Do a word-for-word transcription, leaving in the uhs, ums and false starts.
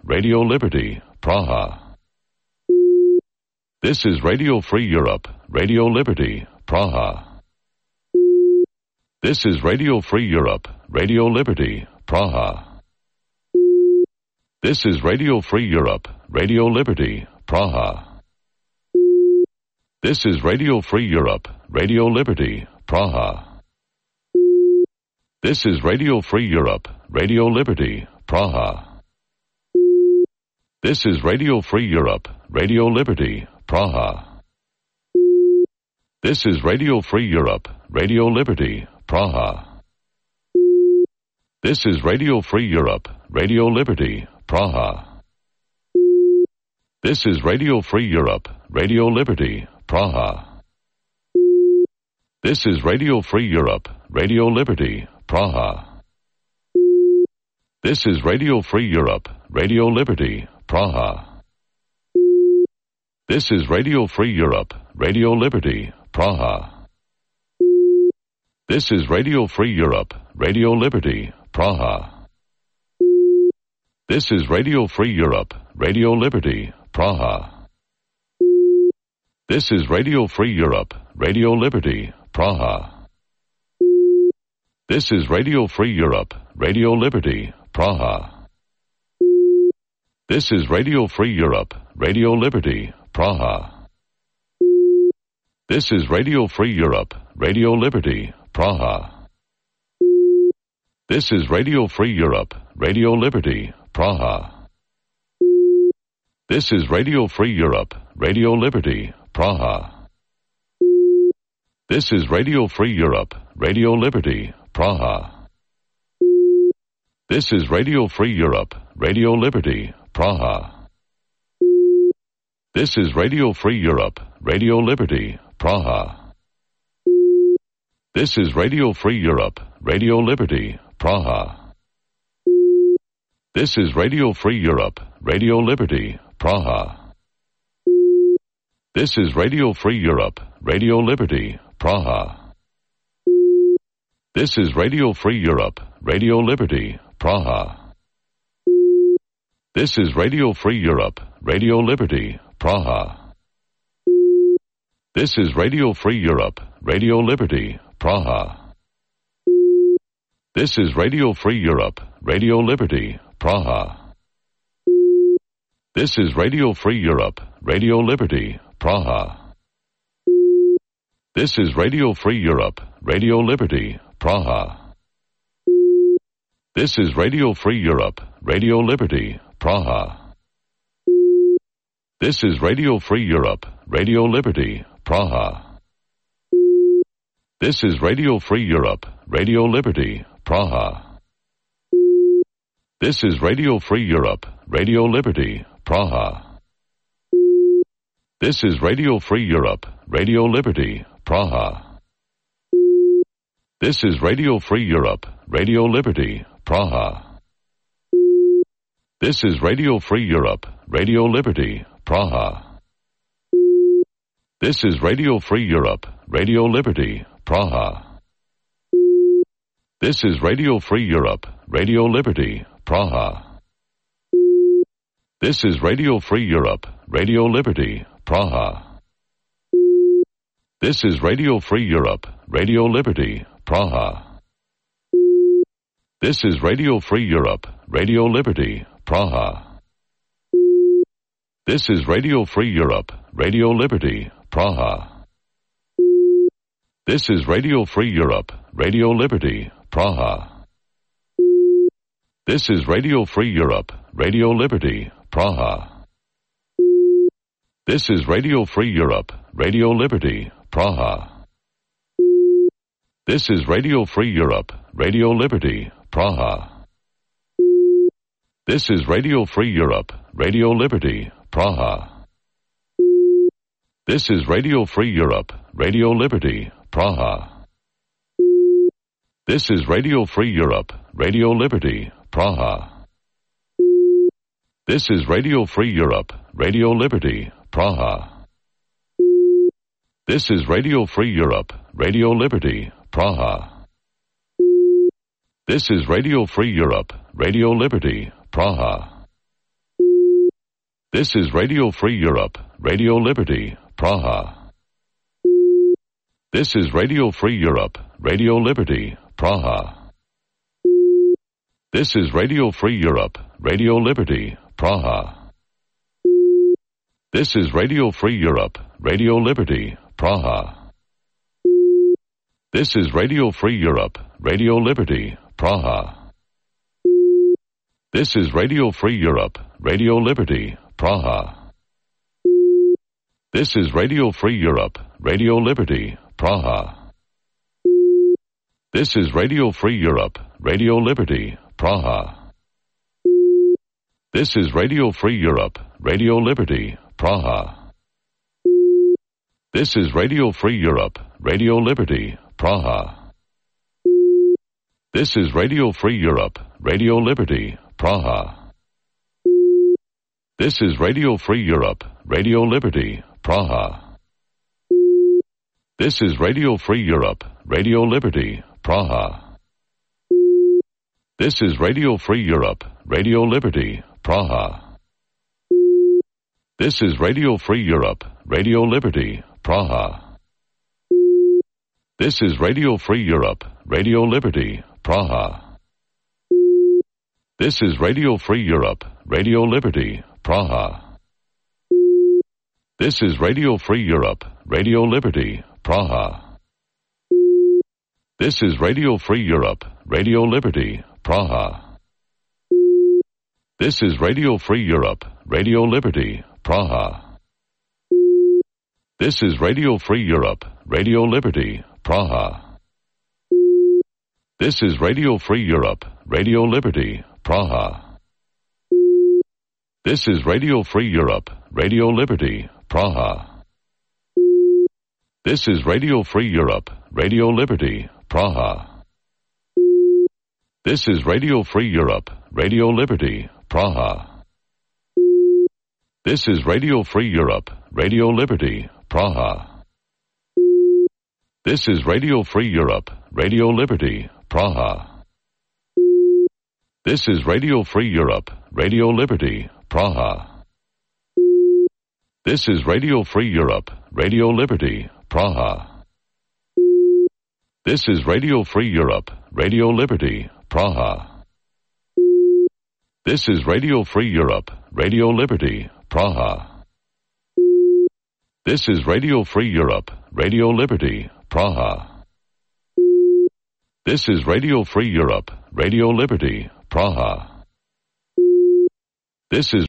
Radio Liberty, Praha. This is Radio Free Europe, Radio Liberty, Praha. This is Radio Free Europe, Radio Liberty, Praha. This is Radio Free Europe, Radio Liberty, Praha. This is Radio Free Europe, Radio Liberty, Praha. This is Radio Free Europe, Radio Liberty, Praha. This is Radio Free Europe, Radio Liberty, Praha. This is Radio Free Europe, Radio Liberty, Praha. This is Radio Free Europe, Radio Liberty, Praha. This is Radio Free Europe, Radio Liberty, Praha. This is Radio Free Europe, Radio Liberty, Praha. This is Radio Free Europe, Radio Liberty, Praha. This is Radio Free Europe, Radio Liberty, Praha. This is Radio Free Europe, Radio Liberty, Praha. This is Radio Free Europe, Radio Liberty, Praha. This is Radio Free Europe, Radio Liberty, Praha. This is Radio Free Europe, Radio Liberty, Praha. This is Radio Free Europe, Radio Liberty, Praha. This is Radio Free Europe, Radio Liberty, Praha. This is Radio Free Europe, Radio Liberty, Praha. This is Radio Free Europe, Radio Liberty, Praha. This is Radio Free Europe, Radio Liberty, Praha. This is Radio Free Europe, Radio Liberty, Praha. This is Radio Free Europe, Radio Liberty, Praha. This is Radio Free Europe, Radio Liberty, Praha. This is Radio Free Europe, Radio Liberty, Praha. This is Radio Free Europe, Radio Liberty, Praha. This is Radio Free Europe, Radio Liberty, Praha. This is Radio Free Europe, Radio Liberty, Praha. This is Radio Free Europe, Radio Liberty, Praha. This is Radio Free Europe, Radio Liberty, Praha. This is Radio Free Europe, Radio Liberty, Praha. This is Radio Free Europe, Radio Liberty, Praha. This is Radio Free Europe, Radio Liberty, Praha. This is Radio Free Europe, Radio Liberty, Praha. This is Radio Free Europe, Radio Liberty, Praha. This is Radio Free Europe, Radio Liberty, Praha. This is Radio Free Europe, Radio Liberty, Praha. This is Radio Free Europe, Radio Liberty, Praha. This is Radio Free Europe, Radio Liberty, Praha. This is Radio Free Europe, Radio Liberty, Praha. This is Radio Free Europe, Radio Liberty, Praha. This is Radio Free Europe, Radio Liberty, Praha. This is Radio Free Europe, Radio Liberty, Praha. This is Radio Free Europe, Radio Liberty, Praha. This is Radio Free Europe, Radio Liberty, Praha. This is Radio Free Europe, Radio Liberty, Praha. This is Radio Free Europe, Radio Liberty, Praha. This is Radio Free Europe, Radio Liberty, Praha. This is Radio Free Europe, Radio Liberty, Praha. This is Radio Free Europe, Radio Liberty, Praha. This is Radio Free Europe, Radio Liberty, Praha. This is Radio Free Europe, Radio Liberty, Praha. This is Radio Free Europe, Radio Liberty, Praha. This is Radio Free Europe, Radio Liberty, Praha. This is Radio Free Europe, Radio Liberty, Praha. This is Radio Free Europe, Radio Liberty, Praha. This is Radio Free Europe, Radio Liberty, Praha. This is Radio Free Europe, Radio Liberty, Praha. This is Radio Free Europe, Radio Liberty, Praha. This is Radio Free Europe, Radio Liberty, Praha. This is Radio Free Europe, Radio Liberty, Praha. This is Radio Free Europe, Radio Liberty, Praha. This is Radio Free Europe, Radio Liberty, Praha. This is Radio Free Europe, Radio Liberty, Praha. This is Radio Free Europe, Radio Liberty, Praha. This is Radio Free Europe, Radio Liberty, Praha. This is Radio Free Europe, Radio Liberty, Praha. This is Radio Free Europe, Radio Liberty, Praha. This is Radio Free Europe, Radio Liberty, Praha. This is Radio Free Europe, Radio Liberty, Praha. This is Radio Free Europe, Radio Liberty, Praha. This is Radio Free Europe, Radio Liberty, Praha. This is Radio Free Europe, Radio Liberty, Praha. This is Radio Free Europe, Radio Liberty, Praha. This is Radio Free Europe, Radio Liberty, Praha. This is Radio Free Europe, Radio Liberty, Praha. This is Radio Free Europe, Radio Liberty, Praha. This is Radio Free Europe, Radio Liberty, Praha. This is Radio Free Europe, Radio Liberty, Praha. This is Radio Free Europe, Radio Liberty, Praha. This is Radio Free Europe, Radio Liberty, Praha. This is Radio Free Europe, Radio Liberty, Praha. This is Radio Free Europe, Radio Liberty, Praha. This is Radio Free Europe, Radio Liberty, Praha. This is Radio Free Europe, Radio Liberty, Praha. This is Radio Free Europe, Radio Liberty, Praha. This is Radio Free Europe, Radio Liberty, Praha. This is Radio Free Europe, Radio Liberty, Praha. This is